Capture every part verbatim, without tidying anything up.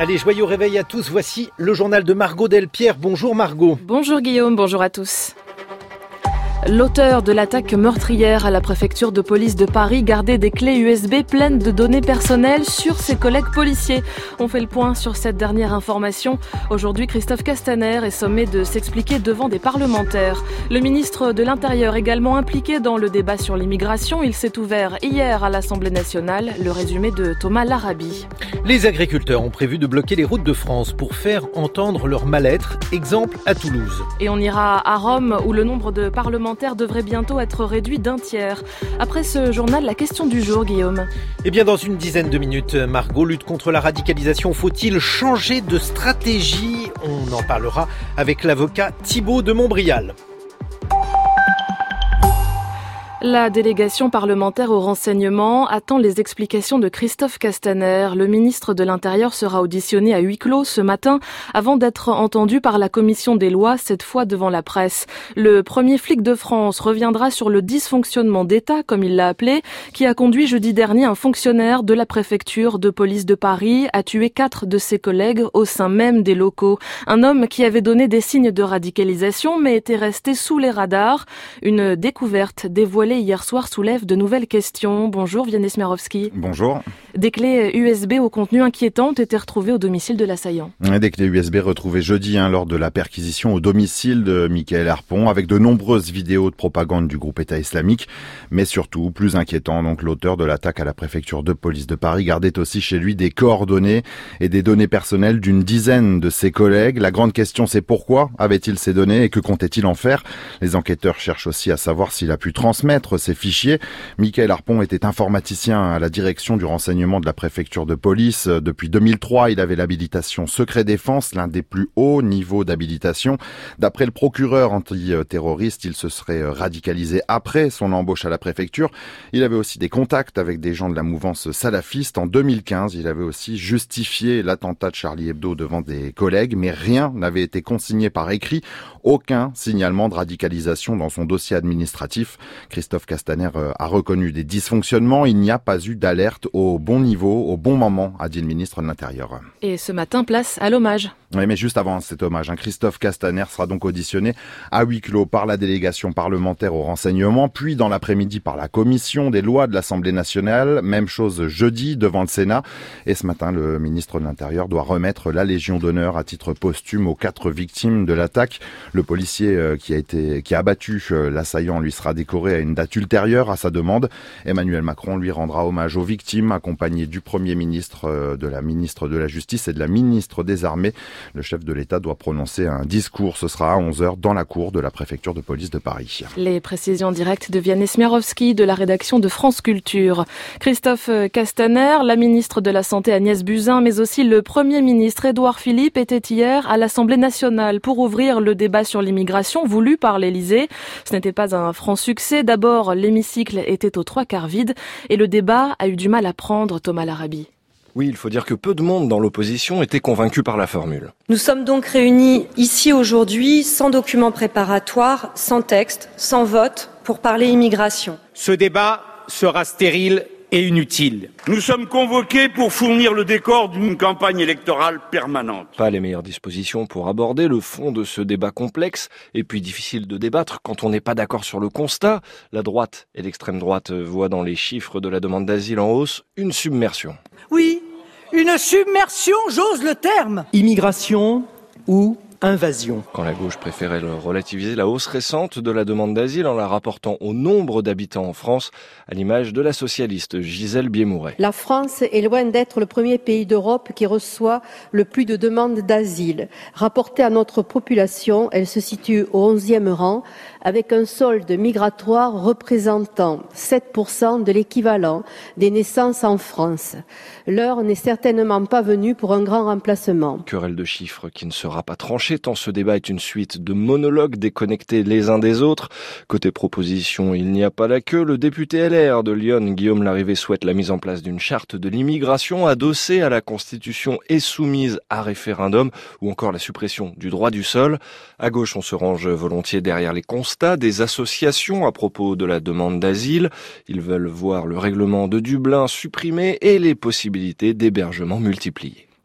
Allez, joyeux réveil à tous. Voici le journal de Margot Delpierre. Bonjour Margot. Bonjour Guillaume, bonjour à tous. L'auteur de l'attaque meurtrière à la préfecture de police de Paris gardait des clés U S B pleines de données personnelles sur ses collègues policiers. On fait le point sur cette dernière information. Aujourd'hui, Christophe Castaner est sommé de s'expliquer devant des parlementaires. Le ministre de l'Intérieur également impliqué dans le débat sur l'immigration. Il s'est ouvert hier à l'Assemblée nationale. Le résumé de Thomas Larabi. Les agriculteurs ont prévu de bloquer les routes de France pour faire entendre leur mal-être. Exemple à Toulouse. Et on ira à Rome où le nombre de parlementaires devrait bientôt être réduit d'un tiers. Après ce journal, la question du jour, Guillaume. Eh bien, dans une dizaine de minutes, Margot, lutte contre la radicalisation. Faut-il changer de stratégie? On en parlera avec l'avocat Thibaut de Montbrial. La délégation parlementaire au renseignement attend les explications de Christophe Castaner. Le ministre de l'Intérieur sera auditionné à huis clos ce matin avant d'être entendu par la commission des lois, cette fois devant la presse. Le premier flic de France reviendra sur le dysfonctionnement d'État, comme il l'a appelé, qui a conduit jeudi dernier un fonctionnaire de la préfecture de police de Paris à tuer quatre de ses collègues au sein même des locaux. Un homme qui avait donné des signes de radicalisation mais était resté sous les radars. Une découverte dévoilée hier soir soulève de nouvelles questions. Bonjour Vianney Smiarowski. Bonjour. Des clés U S B au contenu inquiétant ont été retrouvées au domicile de l'assaillant. Des clés U S B retrouvées jeudi hein, lors de la perquisition au domicile de Mickaël Harpon avec de nombreuses vidéos de propagande du groupe État islamique. Mais surtout, plus inquiétant, donc l'auteur de l'attaque à la préfecture de police de Paris gardait aussi chez lui des coordonnées et des données personnelles d'une dizaine de ses collègues. La grande question, c'est pourquoi avait-il ces données et que comptait-il en faire? Les enquêteurs cherchent aussi à savoir s'il a pu transmettre ces fichiers. Mickaël Harpon était informaticien à la direction du renseignement de la préfecture de police. Depuis deux mille trois, il avait l'habilitation secret défense, l'un des plus hauts niveaux d'habilitation. D'après le procureur antiterroriste, il se serait radicalisé après son embauche à la préfecture. Il avait aussi des contacts avec des gens de la mouvance salafiste. En deux mille quinze, il avait aussi justifié l'attentat de Charlie Hebdo devant des collègues, mais rien n'avait été consigné par écrit. Aucun signalement de radicalisation dans son dossier administratif. Christophe Castaner a reconnu des dysfonctionnements. Il n'y a pas eu d'alerte au bon niveau, au bon moment, a dit le ministre de l'Intérieur. Et ce matin, place à l'hommage. Oui, mais juste avant cet hommage, hein, Christophe Castaner sera donc auditionné à huis clos par la délégation parlementaire au renseignement, puis dans l'après-midi par la commission des lois de l'Assemblée nationale. Même chose jeudi devant le Sénat. Et ce matin, le ministre de l'Intérieur doit remettre la Légion d'honneur à titre posthume aux quatre victimes de l'attaque. Le policier qui a été, qui a abattu l'assaillant lui sera décoré à une date ultérieure à sa demande. Emmanuel Macron lui rendra hommage aux victimes, accompagné du Premier ministre, de la ministre de la Justice et de la ministre des Armées. Le chef de l'État doit prononcer un discours. Ce sera à onze heures dans la cour de la préfecture de police de Paris. Les précisions directes de Vianney Smiarowski de la rédaction de France Culture. Christophe Castaner, la ministre de la Santé Agnès Buzyn, mais aussi le Premier ministre Édouard Philippe étaient hier à l'Assemblée nationale pour ouvrir le débat sur l'immigration voulu par l'Élysée. Ce n'était pas un franc succès. D'abord, l'hémicycle était aux trois quarts vide et le débat a eu du mal à prendre, Thomas Larabi. Oui, il faut dire que peu de monde dans l'opposition était convaincu par la formule. Nous sommes donc réunis ici aujourd'hui sans document préparatoire, sans texte, sans vote, pour parler immigration. Ce débat sera stérile et inutile. Nous sommes convoqués pour fournir le décor d'une campagne électorale permanente. Pas les meilleures dispositions pour aborder le fond de ce débat complexe, et puis difficile de débattre quand on n'est pas d'accord sur le constat. La droite et l'extrême droite voient dans les chiffres de la demande d'asile en hausse une submersion. Oui, une submersion, j'ose le terme. Immigration ou invasion. Quand la gauche préférait relativiser la hausse récente de la demande d'asile en la rapportant au nombre d'habitants en France, à l'image de la socialiste Gisèle Biémouret. La France est loin d'être le premier pays d'Europe qui reçoit le plus de demandes d'asile. Rapportée à notre population, elle se situe au onzième rang, avec un solde migratoire représentant sept pour cent de l'équivalent des naissances en France. L'heure n'est certainement pas venue pour un grand remplacement. Querelle de chiffres qui ne sera pas tranchée tant ce débat est une suite de monologues déconnectés les uns des autres. Côté proposition, il n'y a pas la queue. Le député L R de Lyon, Guillaume Larrivé, souhaite la mise en place d'une charte de l'immigration adossée à la Constitution et soumise à référendum, ou encore la suppression du droit du sol. À gauche, on se range volontiers derrière les constats des associations à propos de la demande d'asile. Ils veulent voir le règlement de Dublin supprimé et les possibilités d'hébergement multipliées.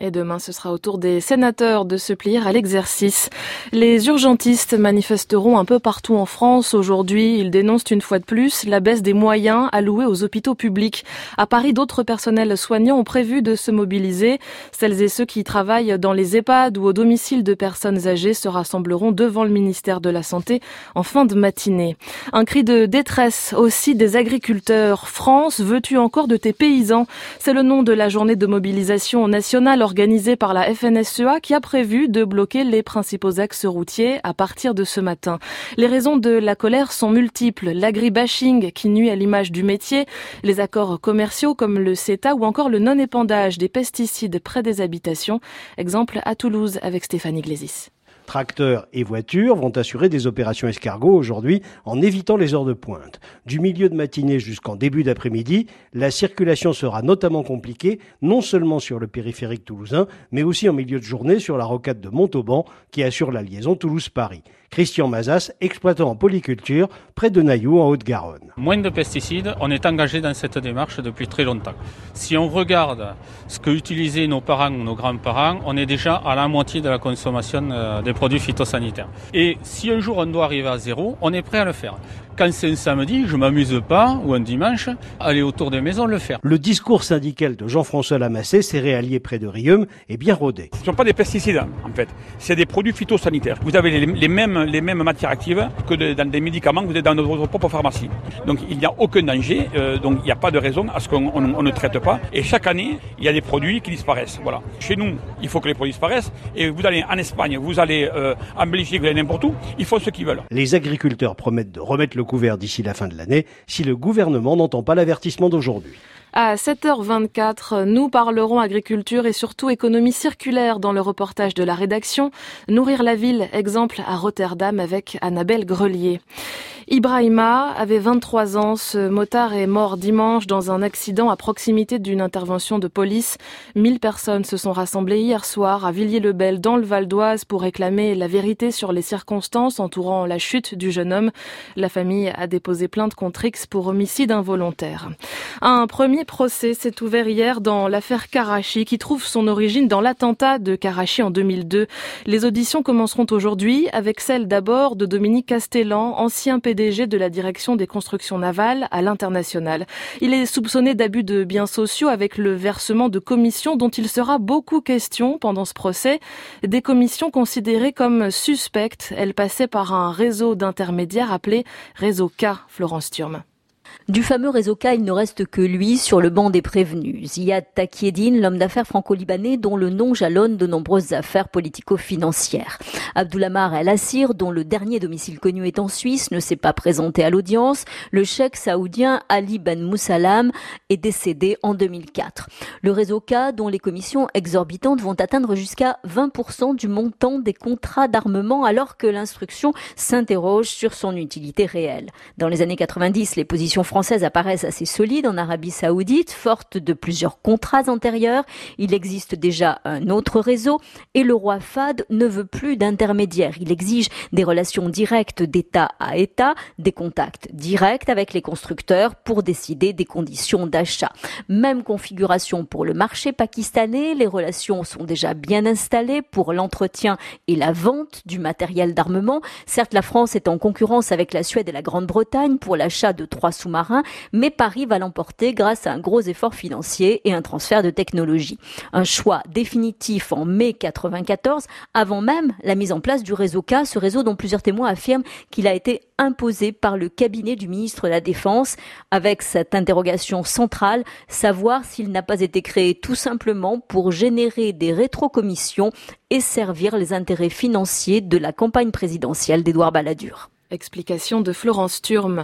Et demain, ce sera au tour des sénateurs de se plier à l'exercice. Les urgentistes manifesteront un peu partout en France aujourd'hui. Ils dénoncent une fois de plus la baisse des moyens alloués aux hôpitaux publics. À Paris, d'autres personnels soignants ont prévu de se mobiliser. Celles et ceux qui travaillent dans les EHPAD ou au domicile de personnes âgées se rassembleront devant le ministère de la Santé en fin de matinée. Un cri de détresse aussi des agriculteurs. France, veux-tu encore de tes paysans? C'est le nom de la journée de mobilisation nationale organisée par la F N S E A qui a prévu de bloquer les principaux axes routiers à partir de ce matin. Les raisons de la colère sont multiples. L'agribashing qui nuit à l'image du métier, les accords commerciaux comme le CETA ou encore le non-épandage des pesticides près des habitations. Exemple à Toulouse avec Stéphanie Glésis. Tracteurs et voitures vont assurer des opérations escargots aujourd'hui en évitant les heures de pointe. Du milieu de matinée jusqu'en début d'après-midi, la circulation sera notamment compliquée, non seulement sur le périphérique toulousain, mais aussi en milieu de journée sur la rocade de Montauban qui assure la liaison Toulouse-Paris. Christian Mazas, exploitant en polyculture près de Nailloux en Haute-Garonne. Moins de pesticides, on est engagé dans cette démarche depuis très longtemps. Si on regarde ce que utilisaient nos parents ou nos grands-parents, on est déjà à la moitié de la consommation des produits phytosanitaires. Et si un jour on doit arriver à zéro, on est prêt à le faire. Quand c'est un samedi, je m'amuse pas, ou un dimanche, aller autour des maisons le faire. Le discours syndical de Jean-François Lamassé, céréalier près de Riom, est bien rodé. Ce ne sont pas des pesticides, en fait. C'est des produits phytosanitaires. Vous avez les, les, mêmes, les mêmes matières actives que de, dans des médicaments que vous êtes dans notre propre pharmacie. Donc il n'y a aucun danger, euh, donc il n'y a pas de raison à ce qu'on on, on ne traite pas. Et chaque année, il y a des produits qui disparaissent. Voilà. Chez nous, il faut que les produits disparaissent. Et vous allez en Espagne, vous allez euh, en Belgique, vous allez n'importe où, ils font ce qu'ils veulent. Les agriculteurs promettent de remettre le couvert d'ici la fin de l'année si le gouvernement n'entend pas l'avertissement d'aujourd'hui. À sept heures vingt-quatre, nous parlerons agriculture et surtout économie circulaire dans le reportage de la rédaction. Nourrir la ville, exemple à Rotterdam avec Annabelle Grelier. Ibrahima avait vingt-trois ans. Ce motard est mort dimanche dans un accident à proximité d'une intervention de police. Mille personnes se sont rassemblées hier soir à Villiers-le-Bel dans le Val d'Oise pour réclamer la vérité sur les circonstances entourant la chute du jeune homme. La famille a déposé plainte contre X pour homicide involontaire. Un premier procès s'est ouvert hier dans l'affaire Karachi qui trouve son origine dans l'attentat de Karachi en deux mille deux. Les auditions commenceront aujourd'hui avec celle d'abord de Dominique Castellan, ancien P D G de la direction des constructions navales à l'international. Il est soupçonné d'abus de biens sociaux avec le versement de commissions dont il sera beaucoup question pendant ce procès. Des commissions considérées comme suspectes. Elles passaient par un réseau d'intermédiaires appelé Réseau K, Florence Thurme. Du fameux réseau K, il ne reste que lui sur le banc des prévenus. Ziad Takieddine, l'homme d'affaires franco-libanais dont le nom jalonne de nombreuses affaires politico-financières. Abdoulamar El Assir, dont le dernier domicile connu est en Suisse, ne s'est pas présenté à l'audience. Le cheikh saoudien Ali Ben Moussalam est décédé en deux mille quatre. Le réseau K, dont les commissions exorbitantes vont atteindre jusqu'à vingt pour cent du montant des contrats d'armement alors que l'instruction s'interroge sur son utilité réelle. Dans les années quatre-vingt-dix, les positions françaises apparaissent assez solides en Arabie Saoudite, fortes de plusieurs contrats antérieurs. Il existe déjà un autre réseau et le roi Fahd ne veut plus d'intermédiaires. Il exige des relations directes d'État à État, des contacts directs avec les constructeurs pour décider des conditions d'achat. Même configuration pour le marché pakistanais. Les relations sont déjà bien installées pour l'entretien et la vente du matériel d'armement. Certes, la France est en concurrence avec la Suède et la Grande-Bretagne pour l'achat de trois sous sous-marin, mais Paris va l'emporter grâce à un gros effort financier et un transfert de technologie. Un choix définitif en mai quatre-vingt-quatorze, avant même la mise en place du réseau K, ce réseau dont plusieurs témoins affirment qu'il a été imposé par le cabinet du ministre de la Défense, avec cette interrogation centrale, savoir s'il n'a pas été créé tout simplement pour générer des rétrocommissions et servir les intérêts financiers de la campagne présidentielle d'Édouard Balladur. Explication de Florence Thurme.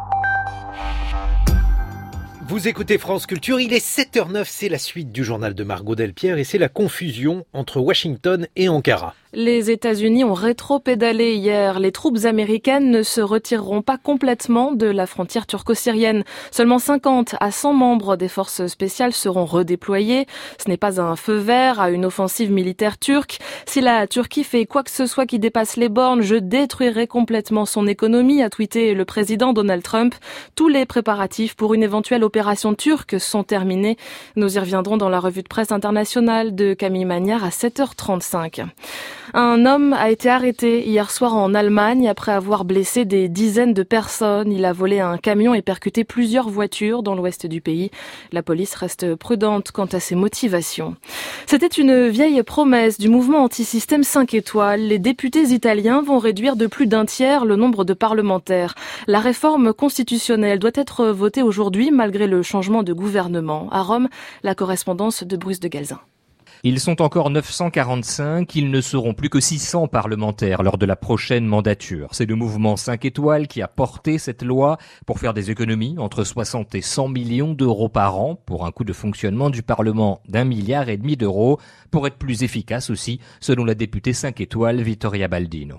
Vous écoutez France Culture, il est sept heures zéro neuf, c'est la suite du journal de Margot Delpierre et c'est la confusion entre Washington et Ankara. Les États-Unis ont rétro-pédalé hier. Les troupes américaines ne se retireront pas complètement de la frontière turco-syrienne. Seulement cinquante à cent membres des forces spéciales seront redéployés. Ce n'est pas un feu vert à une offensive militaire turque. Si la Turquie fait quoi que ce soit qui dépasse les bornes, je détruirai complètement son économie, a tweeté le président Donald Trump. Tous les préparatifs pour une éventuelle opération turque sont terminés. Nous y reviendrons dans la revue de presse internationale de Camille Magnard à sept heures trente-cinq. Un homme a été arrêté hier soir en Allemagne après avoir blessé des dizaines de personnes. Il a volé un camion et percuté plusieurs voitures dans l'ouest du pays. La police reste prudente quant à ses motivations. C'était une vieille promesse du mouvement anti-système cinq étoiles. Les députés italiens vont réduire de plus d'un tiers le nombre de parlementaires. La réforme constitutionnelle doit être votée aujourd'hui malgré le changement de gouvernement. À Rome, la correspondance de Bruce de Galzin. Ils sont encore neuf cent quarante-cinq, ils ne seront plus que six cents parlementaires lors de la prochaine mandature. C'est le mouvement cinq étoiles qui a porté cette loi pour faire des économies entre soixante et cent millions d'euros par an pour un coût de fonctionnement du Parlement d'un milliard et demi d'euros pour être plus efficace aussi, selon la députée cinq étoiles Vittoria Baldino.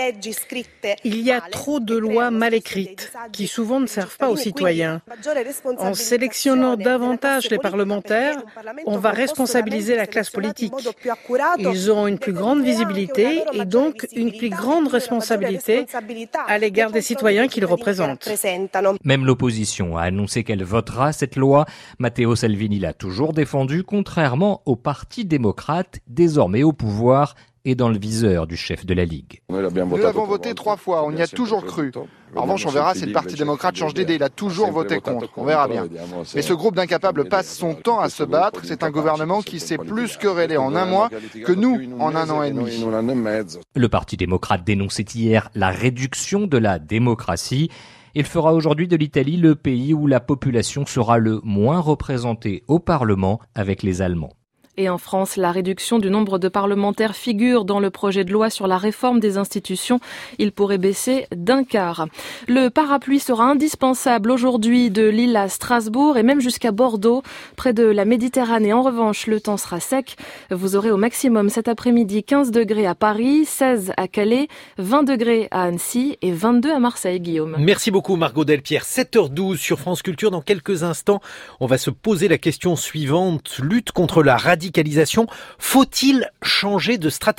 Il y a trop de lois mal écrites qui souvent ne servent pas aux citoyens. En sélectionnant davantage les parlementaires, on va responsabiliser la classe politique. Ils auront une plus grande visibilité et donc une plus grande responsabilité à l'égard des citoyens qu'ils représentent. Même l'opposition a annoncé qu'elle votera cette loi. Matteo Salvini l'a toujours défendue, contrairement au Parti démocrate, désormais au pouvoir et dans le viseur du chef de la Ligue. Nous l'avons voté trois fois, on y a toujours cru. En revanche, on verra si le Parti démocrate change d'idée, il a toujours voté contre, on verra bien. Mais ce groupe d'incapables passe son temps à se battre, c'est un gouvernement qui s'est plus querellé en un mois que nous en un an et demi. Le Parti démocrate dénonçait hier la réduction de la démocratie. Il fera aujourd'hui de l'Italie le pays où la population sera le moins représentée au Parlement avec les Allemands. Et en France, la réduction du nombre de parlementaires figure dans le projet de loi sur la réforme des institutions. Il pourrait baisser d'un quart. Le parapluie sera indispensable aujourd'hui de Lille à Strasbourg et même jusqu'à Bordeaux. Près de la Méditerranée, en revanche, le temps sera sec. Vous aurez au maximum cet après-midi quinze degrés à Paris, seize à Calais, vingt degrés à Annecy et vingt-deux à Marseille, Guillaume. Merci beaucoup Margot Delpierre. sept heures douze sur France Culture. Dans quelques instants, on va se poser la question suivante. Lutte contre la radicalisation. Faut-il changer de stratégie ?